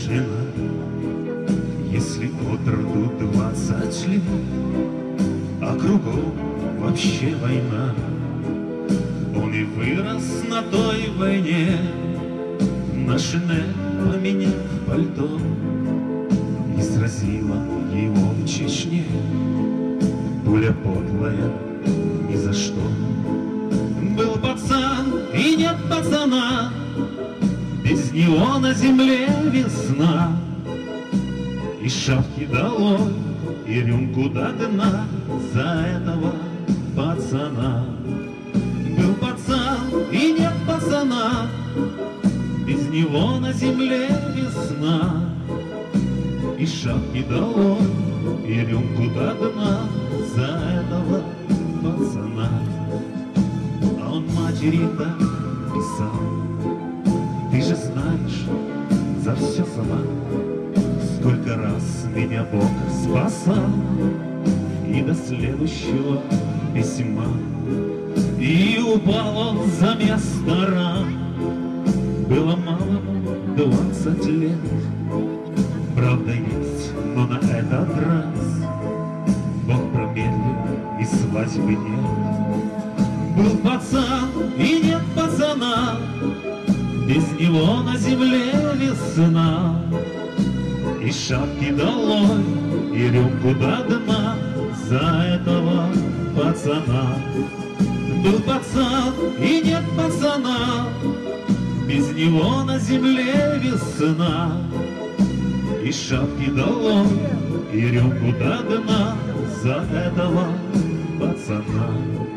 жена, если от роду 20 лет, а кругом вообще война. Он и вырос на той войне, на шинель поменяв пальто, и сразила его в Чечне пуля подлая ни за что. Был пацан и нет пацана, без него на земле весна. И шапки долой, и рюмку до дна за этого пацана. Был пацан и нет пацана, без него на земле весна. И шапки долой, и рюмку до дна за этого пацана. А он матери так писал: ты же знаешь, за все сама, сколько раз меня Бог спасал. И до следующего письма, и упал он за место ран. Было мало 20 лет, правда есть, но на этот раз Бог промедлил, и свадьбы нет. Был пацан и нет пацана, без него на земле весна. И шапки долой, и рюмку до дна за этого пацана. Был пацан и нет пацана, без него на земле весна. И шапки долой, и рюмку до дна за этого пацана.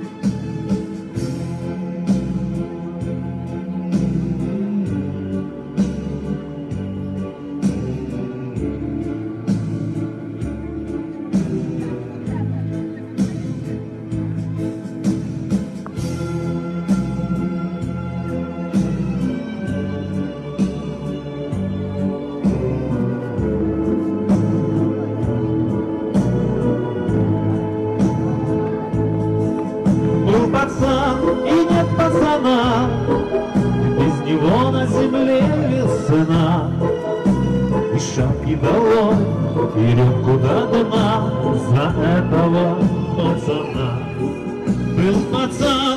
Пацан и нет пацана, без него на земле весна. И шапки долой, и рюмку до дна за этого пацана. Был пацан.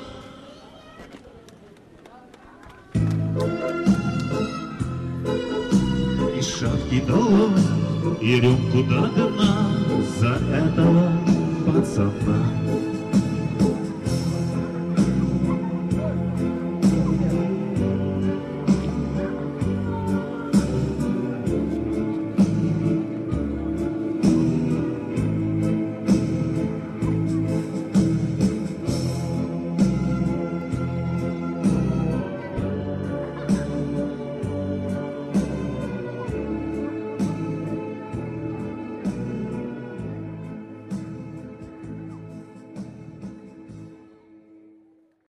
И шапки долой, и рюмку до дна за этого пацана.